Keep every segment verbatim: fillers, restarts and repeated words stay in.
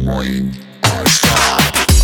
ماییم آشنا.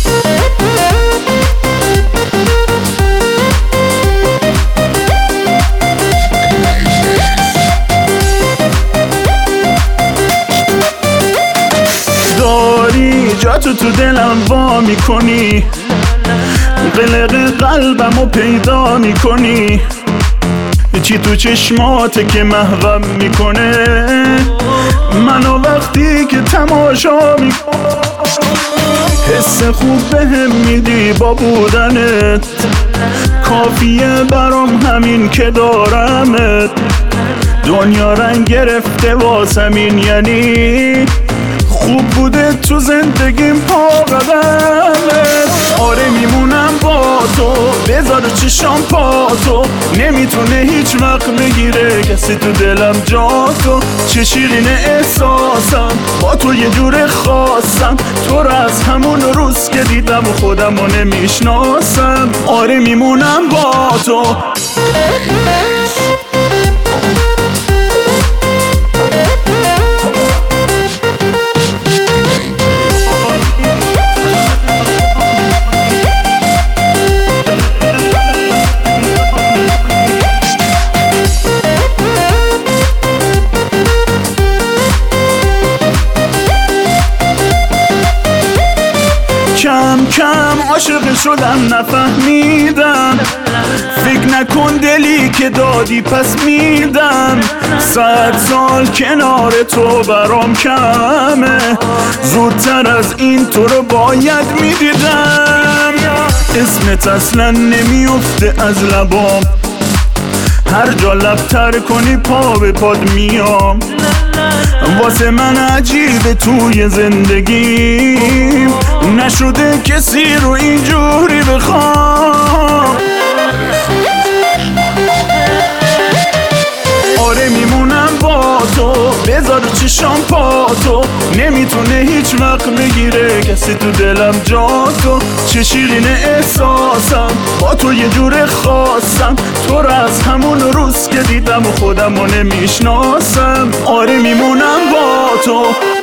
داری جاتو تو دلم وا میکنی، قلق قلبمو پیدا میکنی، چی تو چشماته که محوم میکنه منو وقتی که تماشا میکنی. حس خوب بهم میدی با بودنت، کافیه برام همین که دارمت. دنیا رنگ گرفته واسمین، یعنی خوب بوده تو زندگیم پا قدمت. آره میمونم با تو، بذار چشام پا تو، نمیتونه هیچ وقت بگیره کسی تو دلم جا تو. چه شیرین احساسم با تو یه جور خاصم، تو رو از همون روز که دیدم و خودم رو نمیشناسم. آره میمونم با تو. کم کم عاشق شدم نفهمیدم، فکر نکن دلی که دادی پس میدم. صد سال کنار تو برام کمه، زودتر از این تو رو باید میدیدم. اسمت اصلا نمیفته از لبام، هر جا لبتر کنی پا به پاد میام. واسه من عجیبه توی زندگیم، نشده کسی رو اینجوری بخوام. آره میمونم با تو، بذار چشام پا تو، نمیتونه هیچ وقت بگیره کسی تو دلم جا تو. چه شیرین احساسم با تو یه جور خاصم، تو رو از همون روز که دیدم و خودم رو نمیشناسم. آره میمونم با تو.